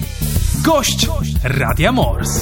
Gość Radia Mors.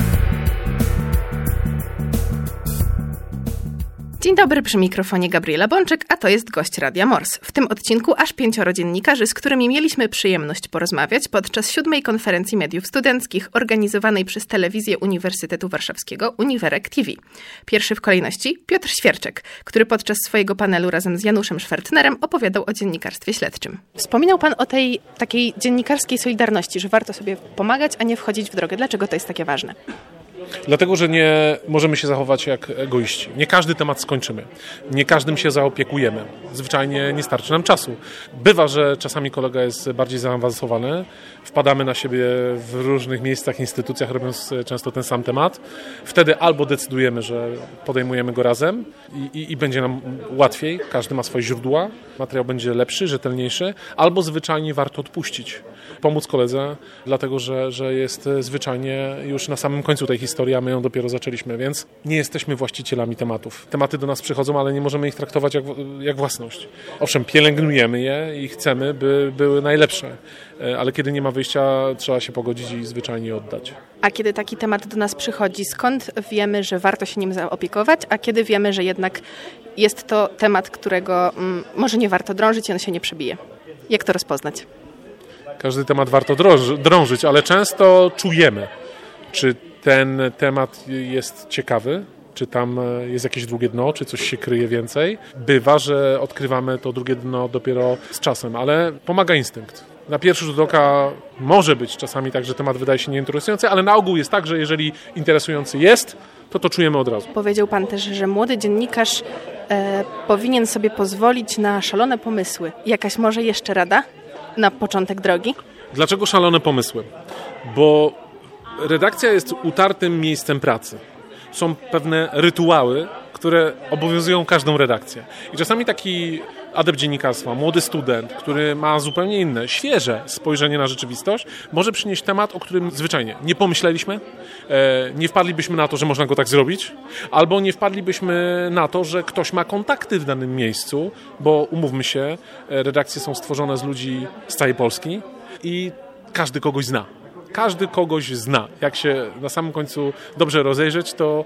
Dzień dobry, przy mikrofonie Gabriela Bączyk, a to jest gość Radia Mors. W tym odcinku aż 5 dziennikarzy, z którymi mieliśmy przyjemność porozmawiać podczas 7. konferencji mediów studenckich organizowanej przez Telewizję Uniwersytetu Warszawskiego Uniwerek TV. Pierwszy w kolejności Piotr Świerczek, który podczas swojego panelu razem z Januszem Szwertnerem opowiadał o dziennikarstwie śledczym. Wspominał pan o tej takiej dziennikarskiej solidarności, że warto sobie pomagać, a nie wchodzić w drogę. Dlaczego to jest takie ważne? Dlatego, że nie możemy się zachować jak egoiści. Nie każdy temat skończymy. Nie każdym się zaopiekujemy. Zwyczajnie nie starczy nam czasu. Bywa, że czasami kolega jest bardziej zaawansowany. Wpadamy na siebie w różnych miejscach, instytucjach, robiąc często ten sam temat. Wtedy albo decydujemy, że podejmujemy go razem i będzie nam łatwiej. Każdy ma swoje źródła. Materiał będzie lepszy, rzetelniejszy. Albo zwyczajnie warto odpuścić. Pomóc koledze, dlatego, że jest zwyczajnie już na samym końcu tej historii, a my ją dopiero zaczęliśmy, więc nie jesteśmy właścicielami tematów. Tematy do nas przychodzą, ale nie możemy ich traktować jak własność. Owszem, pielęgnujemy je i chcemy, by były najlepsze, ale kiedy nie ma wyjścia, trzeba się pogodzić i zwyczajnie oddać. A kiedy taki temat do nas przychodzi, skąd wiemy, że warto się nim zaopiekować, a kiedy wiemy, że jednak jest to temat, którego może nie warto drążyć i on się nie przebije? Jak to rozpoznać? Każdy temat warto drążyć, ale często czujemy, czy ten temat jest ciekawy, czy tam jest jakieś drugie dno, czy coś się kryje więcej. Bywa, że odkrywamy to drugie dno dopiero z czasem, ale pomaga instynkt. Na pierwszy rzut oka może być czasami tak, że temat wydaje się nieinteresujący, ale na ogół jest tak, że jeżeli interesujący jest, to czujemy od razu. Powiedział pan też, że młody dziennikarz powinien sobie pozwolić na szalone pomysły. Jakaś może jeszcze rada na początek drogi? Dlaczego szalone pomysły? Bo redakcja jest utartym miejscem pracy. Są pewne rytuały, które obowiązują każdą redakcję. I czasami taki adept dziennikarstwa, młody student, który ma zupełnie inne, świeże spojrzenie na rzeczywistość, może przynieść temat, o którym zwyczajnie nie pomyśleliśmy, nie wpadlibyśmy na to, że można go tak zrobić, albo nie wpadlibyśmy na to, że ktoś ma kontakty w danym miejscu, bo umówmy się, redakcje są stworzone z ludzi z całej Polski i każdy kogoś zna. Każdy kogoś zna. Jak się na samym końcu dobrze rozejrzeć, to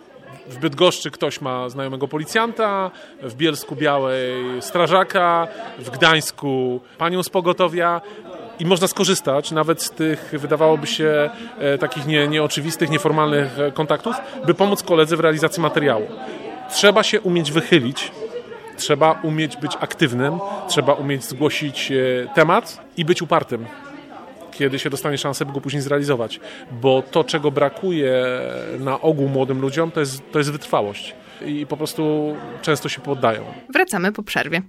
w Bydgoszczy ktoś ma znajomego policjanta, w Bielsku-Białej strażaka, w Gdańsku panią z pogotowia i można skorzystać nawet z tych, wydawałoby się, takich nieoczywistych, nieformalnych kontaktów, by pomóc koledze w realizacji materiału. Trzeba się umieć wychylić, trzeba umieć być aktywnym, trzeba umieć zgłosić temat i być upartym, kiedy się dostanie szansę, by go później zrealizować. Bo to, czego brakuje na ogół młodym ludziom, to jest wytrwałość. I po prostu często się poddają. Wracamy po przerwie.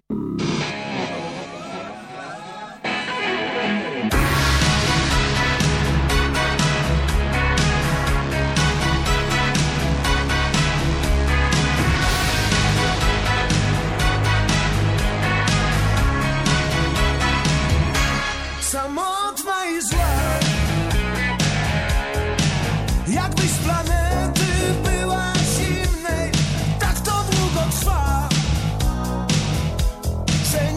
Jakbyś z planety była zimnej, tak to długo trwa, że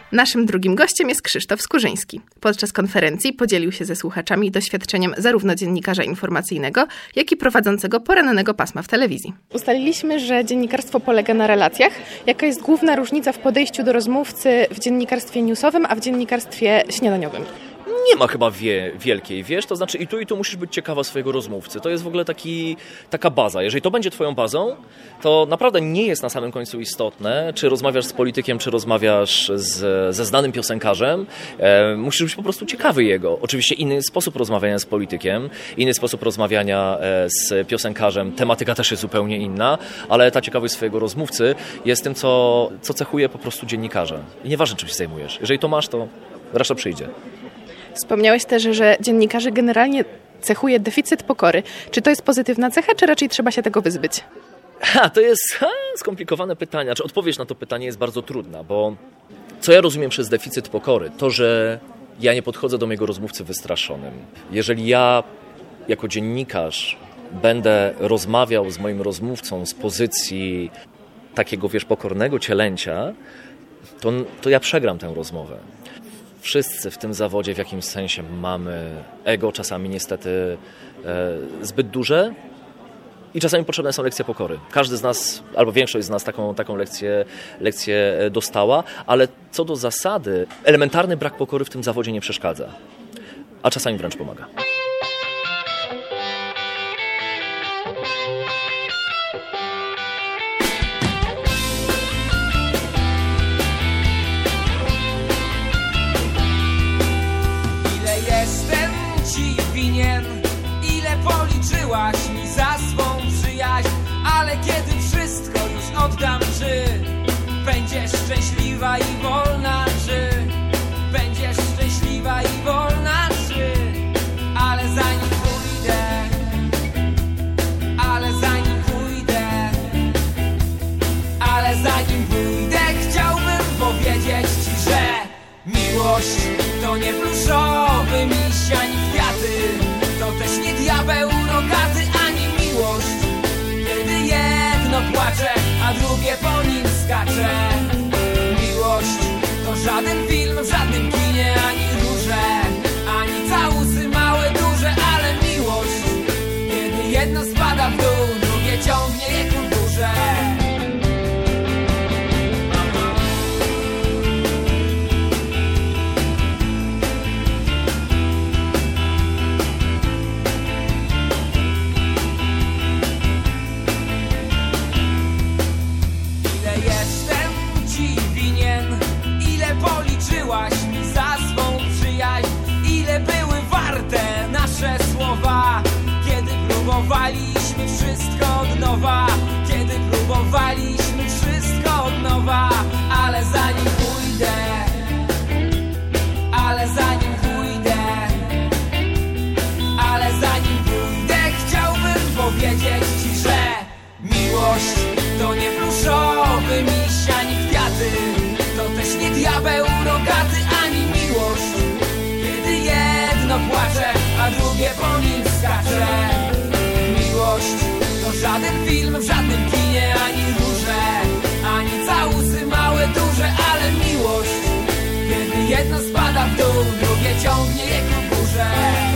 Naszym drugim gościem jest Krzysztof Skurzyński. Podczas konferencji podzielił się ze słuchaczami doświadczeniem zarówno dziennikarza informacyjnego, jak i prowadzącego porannego pasma w telewizji. Ustaliliśmy, że dziennikarstwo polega na relacjach. Jaka jest główna różnica w podejściu do rozmówcy w dziennikarstwie newsowym, a w dziennikarstwie śniadaniowym? Nie ma chyba wielkiej, wiesz, to znaczy i tu musisz być ciekawa swojego rozmówcy. To jest w ogóle taka baza. Jeżeli to będzie twoją bazą, to naprawdę nie jest na samym końcu istotne, czy rozmawiasz z politykiem, czy rozmawiasz ze znanym piosenkarzem. Musisz być po prostu ciekawy jego. Oczywiście inny sposób rozmawiania z politykiem, inny sposób rozmawiania z piosenkarzem, tematyka też jest zupełnie inna, ale ta ciekawość swojego rozmówcy jest tym, co cechuje po prostu dziennikarza. I nieważne, czym się zajmujesz. Jeżeli to masz, to reszta przyjdzie. Wspomniałeś też, że dziennikarzy generalnie cechuje deficyt pokory. Czy to jest pozytywna cecha, czy raczej trzeba się tego wyzbyć? To jest skomplikowane pytanie. Znaczy, odpowiedź na to pytanie jest bardzo trudna, bo co ja rozumiem przez deficyt pokory? To, że ja nie podchodzę do mojego rozmówcy wystraszonym. Jeżeli ja jako dziennikarz będę rozmawiał z moim rozmówcą z pozycji takiego, pokornego cielęcia, to ja przegram tę rozmowę. Wszyscy w tym zawodzie w jakimś sensie mamy ego, czasami niestety zbyt duże i czasami potrzebne są lekcje pokory. Każdy z nas, albo większość z nas taką lekcję dostała, ale co do zasady, elementarny brak pokory w tym zawodzie nie przeszkadza, a czasami wręcz pomaga. Ile policzyłaś mi za swą przyjaźń, ale kiedy wszystko już oddam, czy będziesz szczęśliwa i wolna, czy będziesz szczęśliwa i wolna, czy ale zanim pójdę, chciałbym powiedzieć ci, że miłość to nie pluszowy miś ani kwiaty, to też nie diabeł rogaty ani miłość, kiedy jedno płacze, a drugie po nim skacze. Miłość to żaden film w żadnym kinie, ani róże, ani całusy małe, duże, ale miłość, kiedy jedno spada w dół, drugie ciągnie je ku górze. Policzyłaś mi za swą przyjaźń, ile były warte nasze słowa, kiedy próbowaliśmy wszystko od nowa, ale zanim pójdę, chciałbym powiedzieć ci, że miłość to nie pluszowy miś ani kwiaty, to też nie diabeł rogaty ani miłość, kiedy jedno płacze, a drugie po nim skacze. Miłość to żaden film w żadnym kinie, ani róże, ani całusy małe, duże, ale miłość, kiedy jedno spada w dół, drugie ciągnie je ku górze.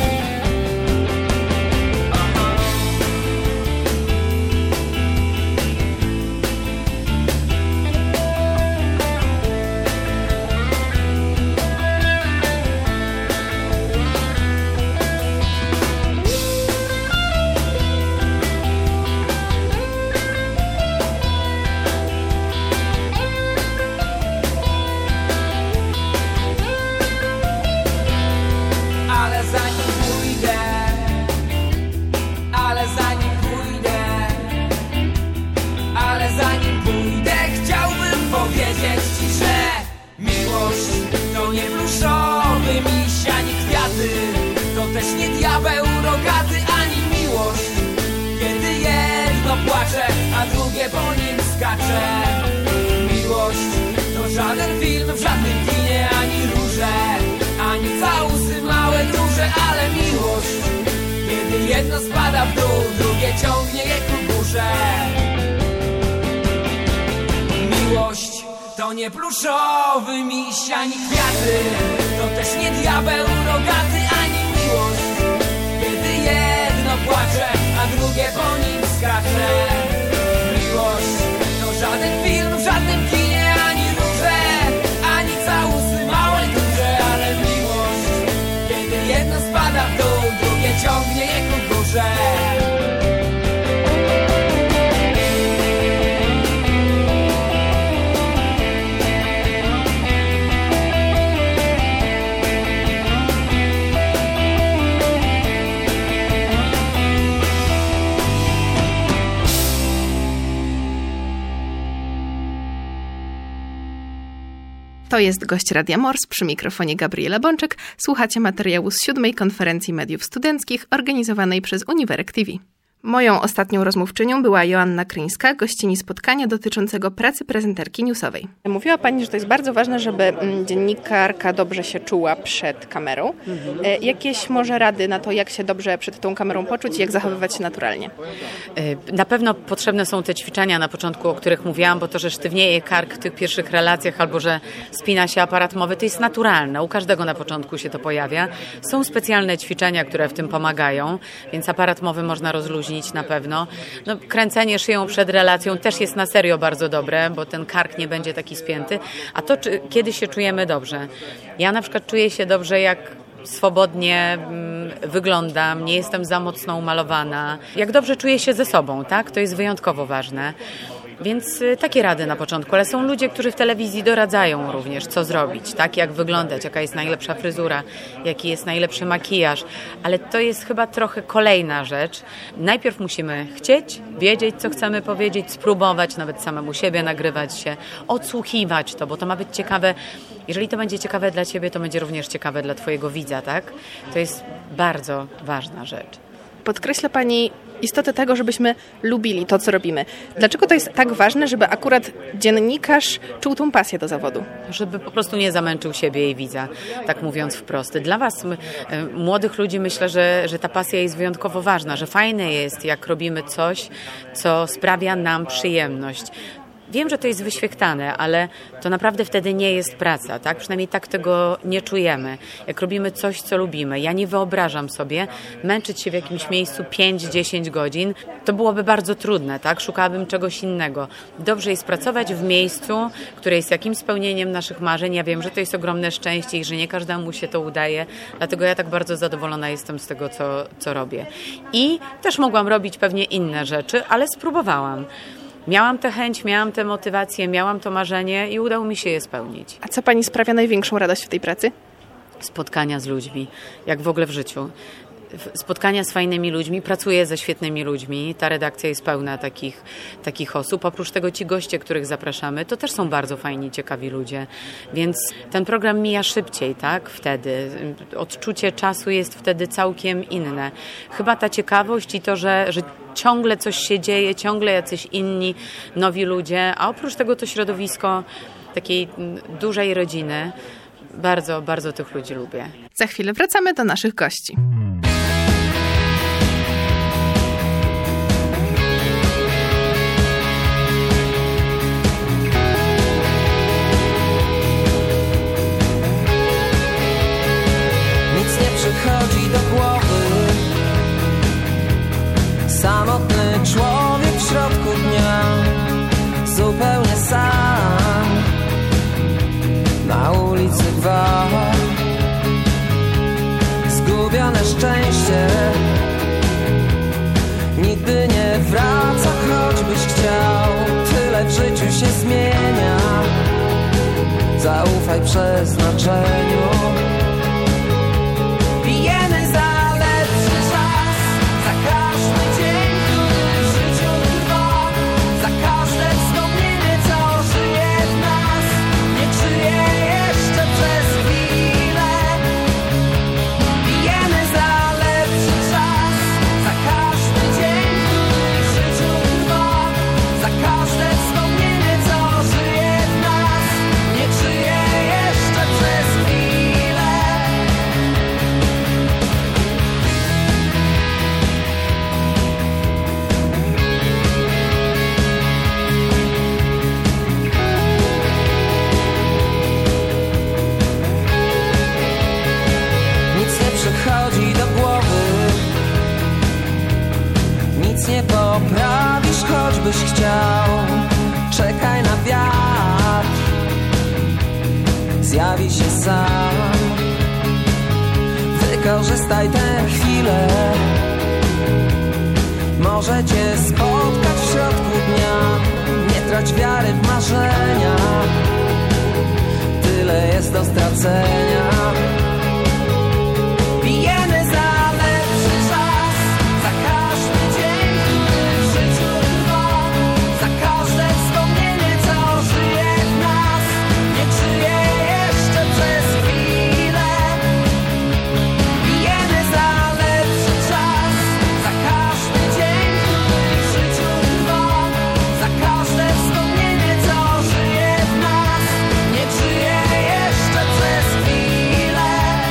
A drugie po nim skacze. Miłość to żaden film w żadnym kinie, ani róże, ani całusy małe, duże, ale miłość, kiedy jedno spada w dół, drugie ciągnie je ku górze. Miłość to To nie pluszowy miś, ani kwiaty, to też nie diabeł rogaty, ani miłość, kiedy jedno płacze, a drugie po nim skacze. Miłość to żaden film w żadnym kinie, ani róże, ani całusy małe, duże, ale miłość, kiedy jedno spada w dół, drugie ciągnie je ku górze. To jest gość Radia Mors, przy mikrofonie Gabriela Bączek. Słuchacie materiału z 7. Konferencji Mediów Studenckich organizowanej przez Uniwerek TV. Moją ostatnią rozmówczynią była Joanna Kryńska, gościni spotkania dotyczącego pracy prezenterki newsowej. Mówiła Pani, że to jest bardzo ważne, żeby dziennikarka dobrze się czuła przed kamerą. Jakieś może rady na to, jak się dobrze przed tą kamerą poczuć i jak zachowywać się naturalnie? Na pewno potrzebne są te ćwiczenia na początku, o których mówiłam, bo to, że sztywnieje kark w tych pierwszych relacjach albo że spina się aparat mowy, to jest naturalne. U każdego na początku się to pojawia. Są specjalne ćwiczenia, które w tym pomagają, więc aparat mowy można rozluźnić na pewno. No, kręcenie szyją przed relacją też jest na serio bardzo dobre, bo ten kark nie będzie taki spięty. A to, kiedy się czujemy dobrze? Ja na przykład czuję się dobrze, jak swobodnie wyglądam, nie jestem za mocno umalowana. Jak dobrze czuję się ze sobą, tak? To jest wyjątkowo ważne. Więc takie rady na początku, ale są ludzie, którzy w telewizji doradzają również, co zrobić, tak, jak wyglądać, jaka jest najlepsza fryzura, jaki jest najlepszy makijaż, ale to jest chyba trochę kolejna rzecz. Najpierw musimy chcieć, wiedzieć, co chcemy powiedzieć, spróbować nawet samemu siebie, nagrywać się, odsłuchiwać to, bo to ma być ciekawe. Jeżeli to będzie ciekawe dla Ciebie, to będzie również ciekawe dla Twojego widza, tak? To jest bardzo ważna rzecz. Podkreśla Pani istotę tego, żebyśmy lubili to, co robimy. Dlaczego to jest tak ważne, żeby akurat dziennikarz czuł tą pasję do zawodu? Żeby po prostu nie zamęczył siebie i widza, tak mówiąc wprost. Dla Was, młodych ludzi, myślę, że ta pasja jest wyjątkowo ważna, że fajne jest, jak robimy coś, co sprawia nam przyjemność. Wiem, że to jest wyświechtane, ale to naprawdę wtedy nie jest praca, tak? Przynajmniej tak tego nie czujemy. Jak robimy coś, co lubimy. Ja nie wyobrażam sobie męczyć się w jakimś miejscu 5-10 godzin. To byłoby bardzo trudne, tak? Szukałabym czegoś innego. Dobrze jest pracować w miejscu, które jest jakimś spełnieniem naszych marzeń. Ja wiem, że to jest ogromne szczęście i że nie każdemu się to udaje. Dlatego ja tak bardzo zadowolona jestem z tego, co robię. I też mogłam robić pewnie inne rzeczy, ale spróbowałam. Miałam tę chęć, miałam tę motywację, miałam to marzenie i udało mi się je spełnić. A co Pani sprawia największą radość w tej pracy? Spotkania z ludźmi, jak w ogóle w życiu. Spotkania z fajnymi ludźmi, pracuję ze świetnymi ludźmi, ta redakcja jest pełna takich osób. Oprócz tego ci goście, których zapraszamy, to też są bardzo fajni, ciekawi ludzie. Więc ten program mija szybciej, tak? Wtedy. Odczucie czasu jest wtedy całkiem inne. Chyba ta ciekawość i to, że ciągle coś się dzieje, ciągle jacyś inni, nowi ludzie, a oprócz tego to środowisko takiej dużej rodziny. Bardzo, bardzo tych ludzi lubię. Za chwilę wracamy do naszych gości. Nic nie przychodzi do głowy. Samotny człowiek w środku dnia, zupełnie sam, na ulicy gwałt, zgubione szczęście nigdy nie wraca, choćbyś chciał. Tyle w życiu się zmienia, zaufaj przeznaczeniu. Pijemy za lepszy czas, za każdy dzień, który w życiu trwa, za każde wspomnienie, co żyje w nas, niech żyje jeszcze przez chwilę. Pijemy za lepszy czas, za każdy dzień, który w życiu trwa, za każde wspomnienie, co żyje w nas, niech żyje jeszcze przez chwilę. byś chciał, czekaj na wiatr, zjawi się sam. Wykorzystaj tę chwilę, może cię spotkać w środku dnia. Nie trać wiary w marzenia, tyle jest do stracenia. Pijemy za lepszy czas, za każdy dzień, który w życiu trwa, za każde wspomnienie, co żyje w nas, nie żyje jeszcze przez chwilę. Pijemy za lepszy czas, za każdy dzień, który w życiu trwa, za każde wspomnienie, co żyje w nas, nie żyje jeszcze przez chwilę.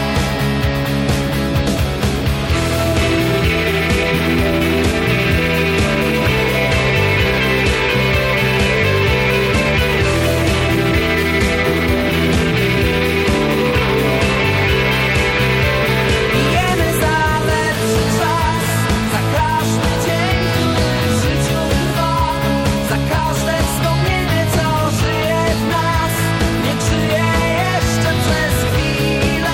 Pijemy za lepszy czas, za każdy dzień, który w życiu trwa, za każde wspomnienie, co żyje w nas, nie żyje jeszcze przez chwilę.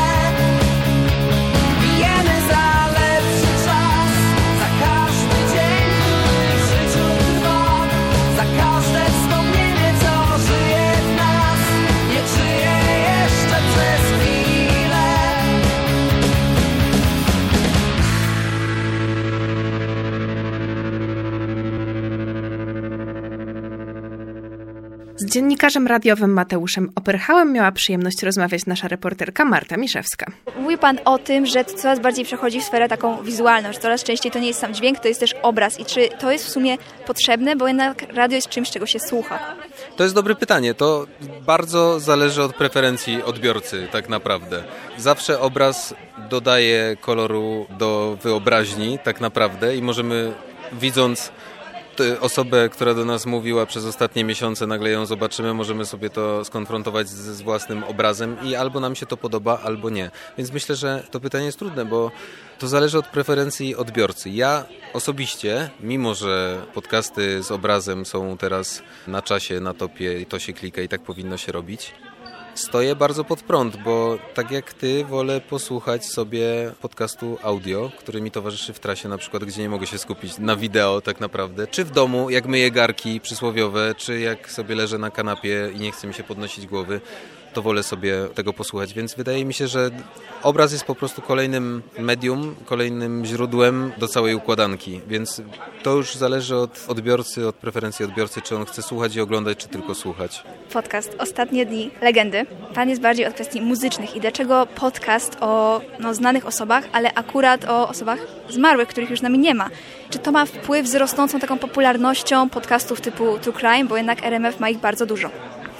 Pijemy za lepszy czas, za każdy dzień, który w życiu trwa, za każde wspomnienie, co żyje w nas, nie żyje jeszcze przez chwilę. Z dziennikarzem radiowym Mateuszem Opyrchałem miała przyjemność rozmawiać nasza reporterka Marta Miszewska. Mówi Pan o tym, że coraz bardziej przechodzi w sferę taką wizualną, że coraz częściej to nie jest sam dźwięk, to jest też obraz. I czy to jest w sumie potrzebne, bo jednak radio jest czymś, czego się słucha? To jest dobre pytanie. To bardzo zależy od preferencji odbiorcy tak naprawdę. Zawsze obraz dodaje koloru do wyobraźni tak naprawdę i możemy, widząc osobę, która do nas mówiła przez ostatnie miesiące, nagle ją zobaczymy, możemy sobie to skonfrontować z własnym obrazem i albo nam się to podoba, albo nie. Więc myślę, że to pytanie jest trudne, bo to zależy od preferencji odbiorcy. Ja osobiście, mimo że podcasty z obrazem są teraz na czasie, na topie i to się klika i tak powinno się robić, stoję bardzo pod prąd, bo tak jak ty wolę posłuchać sobie podcastu audio, który mi towarzyszy w trasie na przykład, gdzie nie mogę się skupić na wideo tak naprawdę, czy w domu, jak myję garki przysłowiowe, czy jak sobie leżę na kanapie i nie chce mi się podnosić głowy, to wolę sobie tego posłuchać, więc wydaje mi się, że obraz jest po prostu kolejnym medium, kolejnym źródłem do całej układanki, więc to już zależy od odbiorcy, od preferencji odbiorcy, czy on chce słuchać i oglądać, czy tylko słuchać. Podcast Ostatnie dni legendy. Pan jest bardziej od kwestii muzycznych i dlaczego podcast o znanych osobach, ale akurat o osobach zmarłych, których już z nami nie ma? Czy to ma wpływ z rosnącą taką popularnością podcastów typu True Crime, bo jednak RMF ma ich bardzo dużo?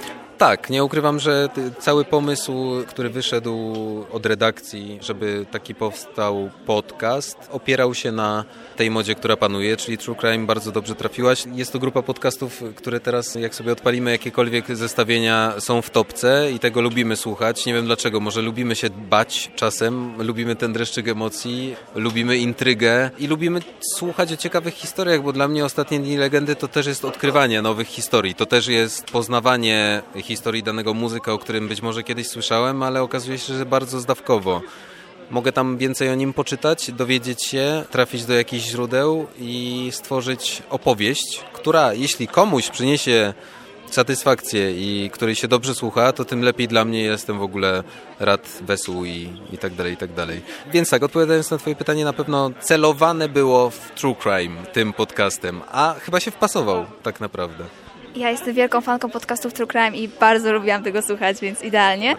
Tak, nie ukrywam, że cały pomysł, który wyszedł od redakcji, żeby taki powstał podcast, opierał się na tej modzie, która panuje, czyli True Crime bardzo dobrze trafiłaś. Jest to grupa podcastów, które teraz, jak sobie odpalimy jakiekolwiek zestawienia, są w topce i tego lubimy słuchać. Nie wiem dlaczego, może lubimy się bać czasem, lubimy ten dreszczyk emocji, lubimy intrygę i lubimy słuchać o ciekawych historiach, bo dla mnie Ostatnie dni legendy to też jest odkrywanie nowych historii, to też jest poznawanie historii danego muzyka, o którym być może kiedyś słyszałem, ale okazuje się, że bardzo zdawkowo. Mogę tam więcej o nim poczytać, dowiedzieć się, trafić do jakichś źródeł i stworzyć opowieść, która jeśli komuś przyniesie satysfakcję i której się dobrze słucha, to tym lepiej dla mnie, jestem w ogóle rad, wesół i tak dalej, i tak dalej. Więc tak, odpowiadając na twoje pytanie, na pewno celowane było w True Crime tym podcastem, a chyba się wpasował tak naprawdę. Ja jestem wielką fanką podcastów True Crime i bardzo lubiłam tego słuchać, więc idealnie.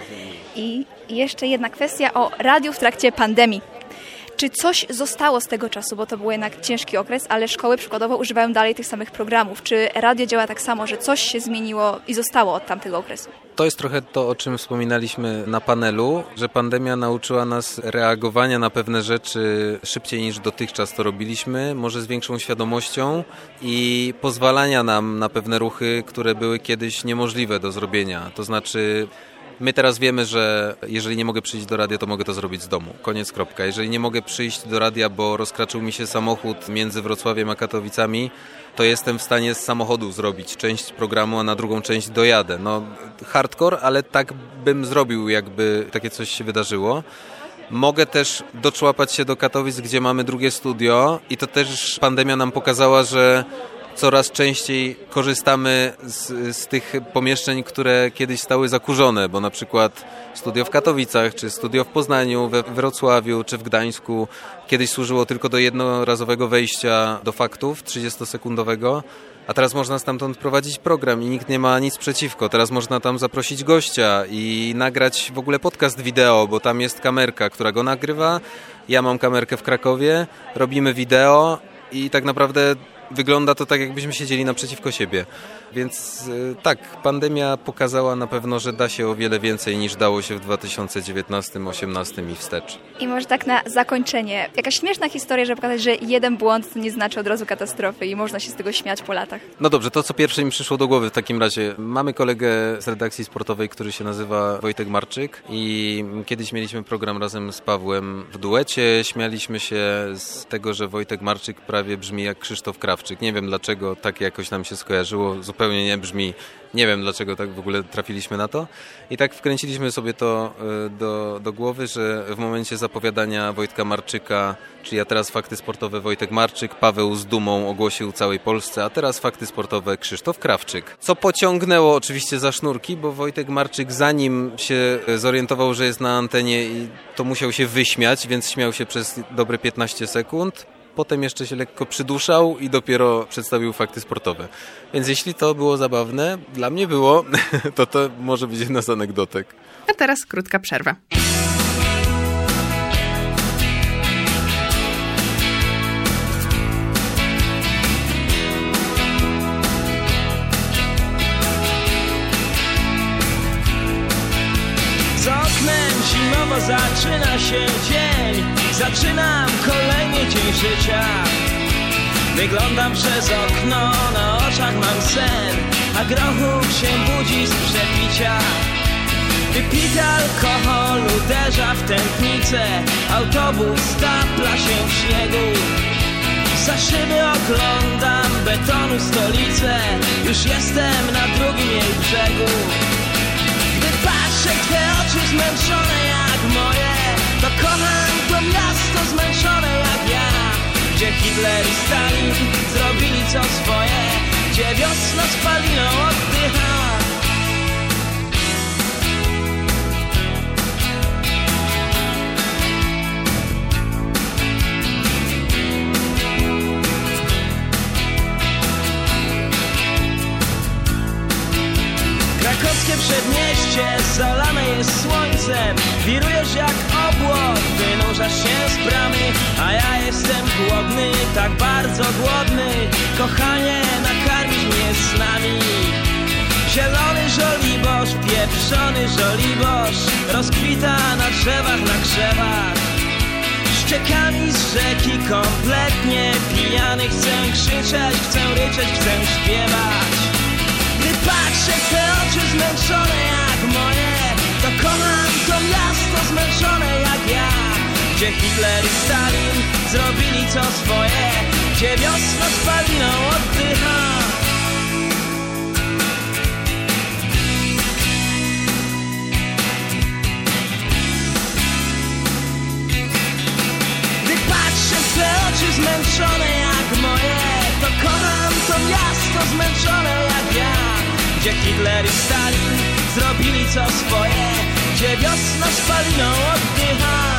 I jeszcze jedna kwestia o radiu w trakcie pandemii. Czy coś zostało z tego czasu, bo to był jednak ciężki okres, ale szkoły przykładowo używają dalej tych samych programów. Czy radio działa tak samo, że coś się zmieniło i zostało od tamtego okresu? To jest trochę to, o czym wspominaliśmy na panelu, że pandemia nauczyła nas reagowania na pewne rzeczy szybciej niż dotychczas to robiliśmy, może z większą świadomością i pozwalania nam na pewne ruchy, które były kiedyś niemożliwe do zrobienia. To znaczy My teraz wiemy, że jeżeli nie mogę przyjść do radia, to mogę to zrobić z domu. Koniec, kropka. Jeżeli nie mogę przyjść do radia, bo rozkraczył mi się samochód między Wrocławiem a Katowicami, to jestem w stanie z samochodu zrobić część programu, a na drugą część dojadę. No, hardcore, ale tak bym zrobił, jakby takie coś się wydarzyło. Mogę też doczłapać się do Katowic, gdzie mamy drugie studio i to też pandemia nam pokazała, że coraz częściej korzystamy z tych pomieszczeń, które kiedyś stały zakurzone, bo na przykład studio w Katowicach, czy studio w Poznaniu, we Wrocławiu, czy w Gdańsku kiedyś służyło tylko do jednorazowego wejścia do faktów 30-sekundowego, a teraz można stamtąd prowadzić program i nikt nie ma nic przeciwko. Teraz można tam zaprosić gościa i nagrać w ogóle podcast wideo, bo tam jest kamerka, która go nagrywa. Ja mam kamerkę w Krakowie, robimy wideo i tak naprawdę wygląda to tak, jakbyśmy siedzieli naprzeciwko siebie. Więc tak, pandemia pokazała na pewno, że da się o wiele więcej niż dało się w 2019-2018 i wstecz. I może tak na zakończenie, jakaś śmieszna historia, żeby pokazać, że jeden błąd to nie znaczy od razu katastrofy i można się z tego śmiać po latach. No dobrze, to co pierwsze mi przyszło do głowy w takim razie. Mamy kolegę z redakcji sportowej, który się nazywa Wojtek Marczyk i kiedyś mieliśmy program razem z Pawłem w duecie. Śmialiśmy się z tego, że Wojtek Marczyk prawie brzmi jak Krzysztof Krawczyk. Nie wiem dlaczego tak jakoś nam się skojarzyło, zupełnie nie brzmi. Nie wiem dlaczego tak w ogóle trafiliśmy na to. I tak wkręciliśmy sobie to do głowy, że w momencie zapowiadania Wojtka Marczyka, czyli a teraz fakty sportowe Wojtek Marczyk, Paweł z dumą ogłosił całej Polsce, a teraz fakty sportowe Krzysztof Krawczyk. Co pociągnęło oczywiście za sznurki, bo Wojtek Marczyk zanim się zorientował, że jest na antenie, to musiał się wyśmiać, więc śmiał się przez dobre 15 sekund. Potem jeszcze się lekko przyduszał i dopiero przedstawił fakty sportowe. Więc jeśli to było zabawne, dla mnie było, to może być jedna z anegdotek. A teraz krótka przerwa. Z oknem zimowo zaczyna się dzień. Zaczynam kolejny dzień życia. Wyglądam przez okno, na oczach mam sen, a grochów się budzi z przepicia. Wypity alkohol uderza w tętnicę, autobus stapla się w śniegu. Za szyby oglądam betonu stolicę, już jestem na drugim jej brzegu. Gdy patrzę w te oczy zmęczone jak moje, to kocham to miasto zmęczone jak ja. Gdzie Hitler i Stalin zrobili co swoje, gdzie wiosna spaliną oddycha. Krakowskie przedmieście zalane jest słońcem. Wirujesz jak obłok, wynurzasz się z bramy, a ja jestem głodny, tak bardzo głodny. Kochanie, nakarmisz mnie snami. Zielony żoliborz, pieprzony żoliborz rozkwita na drzewach, na krzewach. Ściekami z rzeki kompletnie pijany, chcę krzyczeć, chcę ryczeć, chcę śpiewać. Gdy patrzę w te oczy zmęczone jak moje, to kocham to miasto zmęczone jak ja. Gdzie Hitler i Stalin zrobili co swoje, gdzie wiosna spaliną oddycha. Gdy patrzę w te oczy zmęczone jak moje, to kocham to miasto zmęczone jak ja. Gdzie Hitler i Stalin zrobili co swoje, gdzie wiosna spaliną oddycha.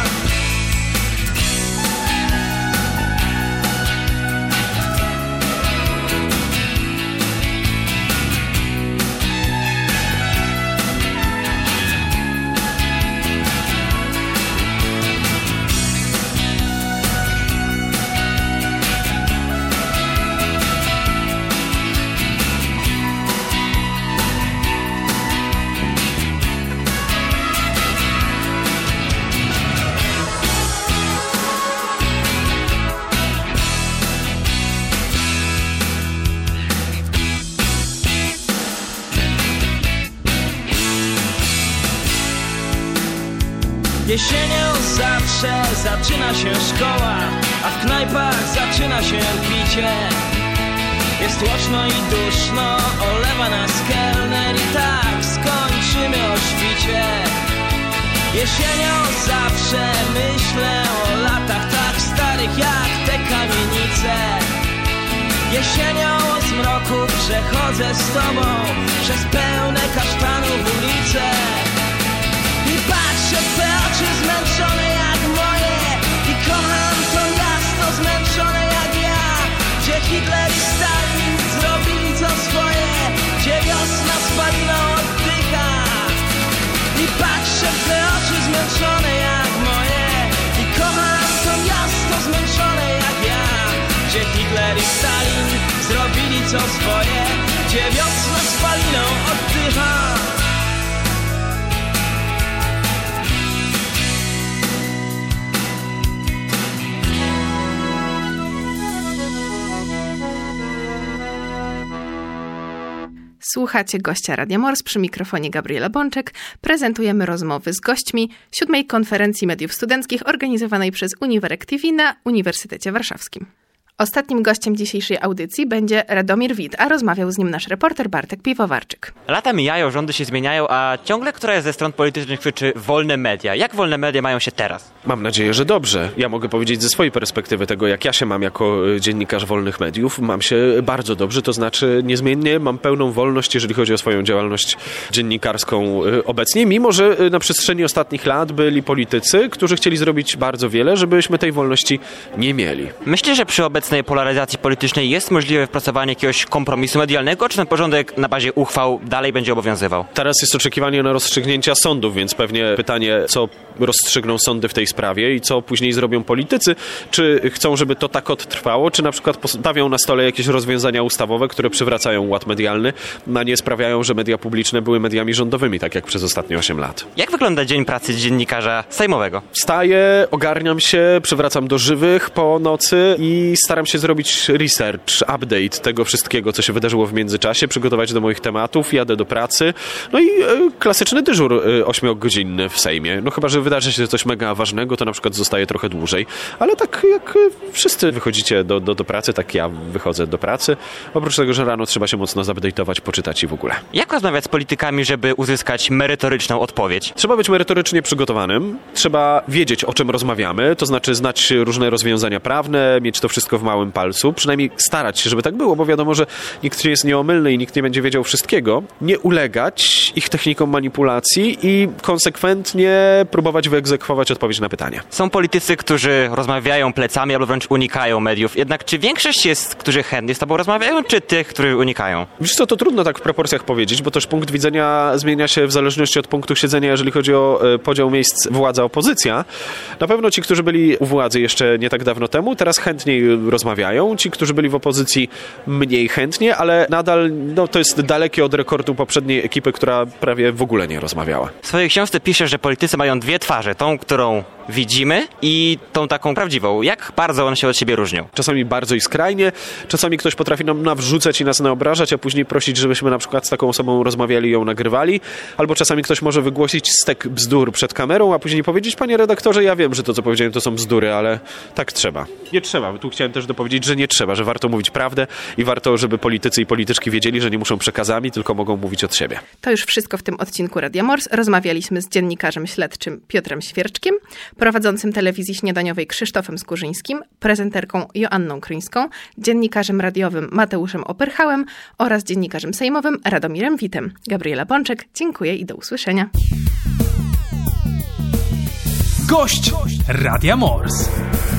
Jesienią zawsze zaczyna się szkoła, a w knajpach zaczyna się picie. Jest głośno i duszno, olewa nas kelner i tak skończymy o świcie. Jesienią zawsze myślę o latach tak starych jak te kamienice. Jesienią o zmroku przechodzę z tobą przez pełne kasztanów ulice. I patrzę w te oczy zmęczone jak moje i kocham to miasto zmęczone jak ja, gdzie Hitler i Stalin zrobili co swoje, gdzie wiosna spaliną oddycha. I patrzę w te oczy zmęczone jak moje i kocham to miasto zmęczone jak ja, gdzie Hitler i Stalin zrobili co swoje, gdzie wiosna spaliną oddycha. Słuchacie gościa Radia Mors, przy mikrofonie Gabriela Bączek. Prezentujemy rozmowy z gośćmi 7. Konferencji Mediów Studenckich organizowanej przez Uniwerek TV na Uniwersytecie Warszawskim. Ostatnim gościem dzisiejszej audycji będzie Radomir Wit, a rozmawiał z nim nasz reporter Bartek Piwowarczyk. Lata mijają, rządy się zmieniają, a ciągle któraś ze stron politycznych krzyczy wolne media. Jak wolne media mają się teraz? Mam nadzieję, że dobrze. Ja mogę powiedzieć ze swojej perspektywy tego, jak ja się mam jako dziennikarz wolnych mediów. Mam się bardzo dobrze, to znaczy niezmiennie mam pełną wolność, jeżeli chodzi o swoją działalność dziennikarską obecnie, mimo że na przestrzeni ostatnich lat byli politycy, którzy chcieli zrobić bardzo wiele, żebyśmy tej wolności nie mieli. Myślę, że przy obecnej polaryzacji politycznej jest możliwe wpracowanie jakiegoś kompromisu medialnego, czy ten porządek na bazie uchwał dalej będzie obowiązywał? Teraz jest oczekiwanie na rozstrzygnięcia sądów, więc pewnie pytanie, co rozstrzygną sądy w tej sprawie i co później zrobią politycy, czy chcą, żeby to tak odtrwało, czy na przykład postawią na stole jakieś rozwiązania ustawowe, które przywracają ład medialny, a nie sprawiają, że media publiczne były mediami rządowymi, tak jak przez ostatnie 8 lat. Jak wygląda dzień pracy dziennikarza sejmowego? Wstaję, ogarniam się, przywracam do żywych po nocy i staram się zrobić research, update tego wszystkiego, co się wydarzyło w międzyczasie, przygotować do moich tematów, jadę do pracy. No i klasyczny dyżur 8-godzinny w Sejmie. No chyba, że wydarzy się coś mega ważnego, to na przykład zostaje trochę dłużej. Ale tak jak wszyscy wychodzicie do pracy, tak ja wychodzę do pracy. Oprócz tego, że rano trzeba się mocno zupdate'ować, poczytać i w ogóle. Jak rozmawiać z politykami, żeby uzyskać merytoryczną odpowiedź? Trzeba być merytorycznie przygotowanym, trzeba wiedzieć, o czym rozmawiamy, to znaczy znać różne rozwiązania prawne, mieć to wszystko w małym palcu, przynajmniej starać się, żeby tak było, bo wiadomo, że nikt nie jest nieomylny i nikt nie będzie wiedział wszystkiego. Nie ulegać ich technikom manipulacji i konsekwentnie próbować wyegzekwować odpowiedź na pytanie. Są politycy, którzy rozmawiają plecami albo wręcz unikają mediów. Jednak czy większość jest, którzy chętnie z tobą rozmawiają, czy tych, którzy unikają? Wiesz co, to trudno tak w proporcjach powiedzieć, bo też punkt widzenia zmienia się w zależności od punktu siedzenia, jeżeli chodzi o podział miejsc władza-opozycja. Na pewno ci, którzy byli u władzy jeszcze nie tak dawno temu, teraz chętniej rozmawiają. Ci, którzy byli w opozycji, mniej chętnie, ale nadal to jest dalekie od rekordu poprzedniej ekipy, która prawie w ogóle nie rozmawiała. W swojej książce piszesz, że politycy mają dwie twarze. Tą, którą widzimy i tą taką prawdziwą. Jak bardzo one się od siebie różnią? Czasami bardzo i skrajnie, czasami ktoś potrafi nam nawrzucać i nas naobrażać, a później prosić, żebyśmy na przykład z taką osobą rozmawiali i ją nagrywali, albo czasami ktoś może wygłosić stek bzdur przed kamerą, a później powiedzieć: panie redaktorze, ja wiem, że to, co powiedziałem, to są bzdury, ale tak trzeba. Nie trzeba. Tu chciałem też dopowiedzieć, że nie trzeba, że warto mówić prawdę i warto, żeby politycy i polityczki wiedzieli, że nie muszą przekazami, tylko mogą mówić od siebie. To już wszystko w tym odcinku Radia Mors. Rozmawialiśmy z dziennikarzem śledczym Piotrem Świerczkiem, prowadzącym telewizji śniadaniowej Krzysztofem Skórzyńskim, prezenterką Joanną Kryńską, dziennikarzem radiowym Mateuszem Operchałem oraz dziennikarzem sejmowym Radomirem Witem. Gabriela Bączek, dziękuję i do usłyszenia. Gość Radia Mors.